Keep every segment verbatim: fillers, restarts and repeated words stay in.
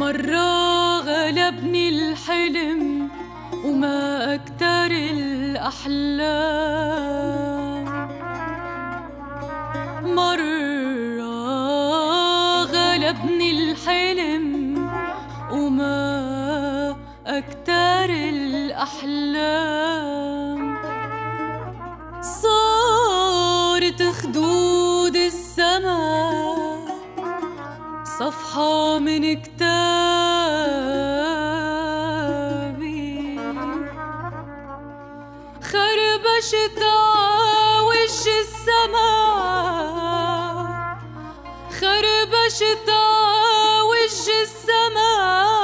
مرة غلبني الحلم وما أكتر الأحلام، مرة غلبني الحلم وما أكتر الأحلام. صارت خدود السما صفحة من كتابي، خربشت عوج السما، خربشت عوج السما،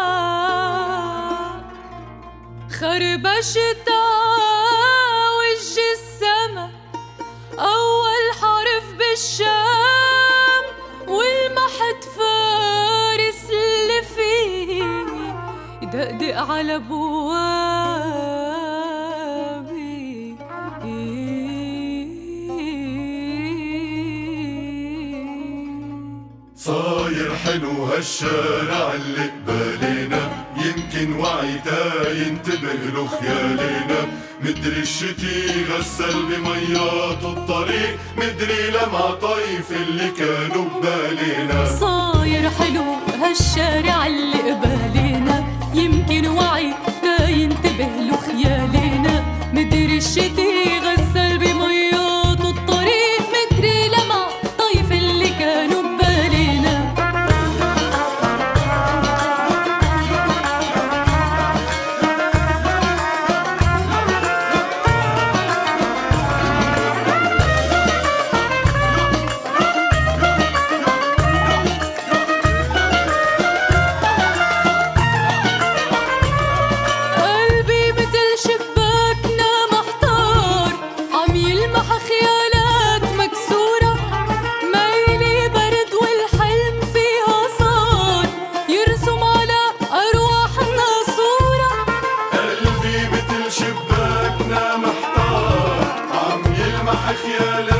خربشت عوج السما. أول حرف بالشام والمحت فارس اللي فيه يدقدق على بوابي. صاير حلو هالشارع اللي قبالينا، يمكن وعيتا ينتبه له خيالنا. مدري الشتي غسل بميات الطريق، مدري لمع طيف اللي كانوا ببالينا. صاير حلو هالشارع اللي قبالينا، يمكن وعيتا ينتبه له خيالنا. مدري الشتي غسل بميات الطريق، مدري لمع طيف اللي كانوا ببالينا. شباكنا محتار عم يلمح خيالك